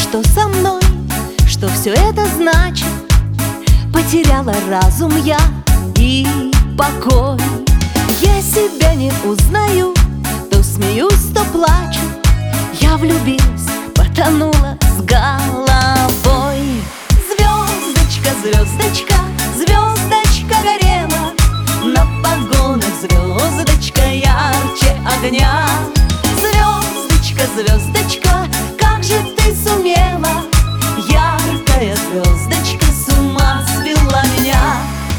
что со мной, что все это значит? Потеряла разум я и покой. Я себя не узнаю, то смеюсь, то плачу. Я влюбилась, потонула с головой. Звездочка, звездочка, звездочка горела, на погонах звездочка ярче огня. Звездочка, звездочка, как же ты сумела? Яркая звездочка с ума свела меня.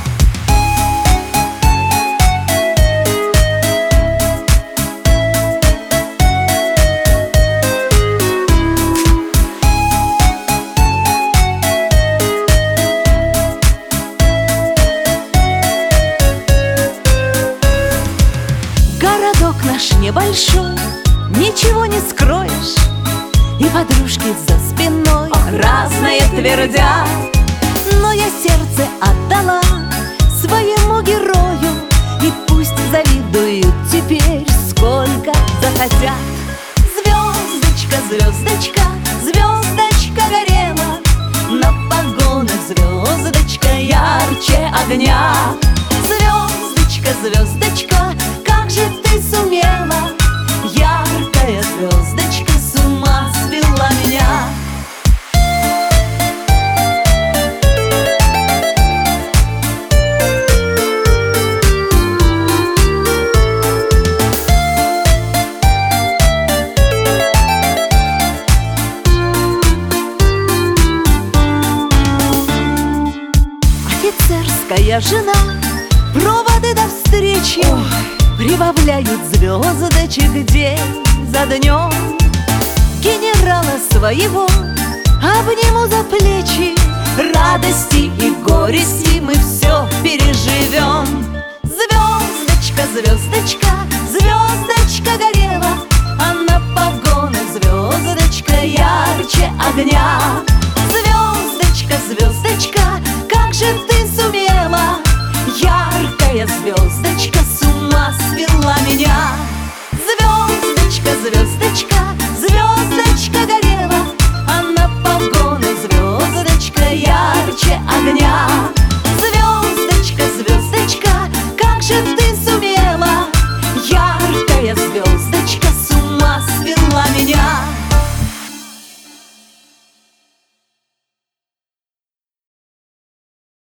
Городок наш небольшой, ничего не скроешь, и подружки за спиной разное твердят. Но я сердце отдала своему герою, и пусть завидуют теперь сколько захотят. Звездочка, звездочка, звездочка горела, на погонах звездочка ярче огня. Звездочка, звездочка, как же ты сумела? Яркая звездочка с ума свела меня. Офицерская жена, проводы до встречи прибавляют звездочек день за днем. Генерала своего обниму за плечи, радости и горести мы все переживем. Звездочка, звездочка, звездочка горела, а на погонах звездочка ярче огня. Звездочка, звездочка,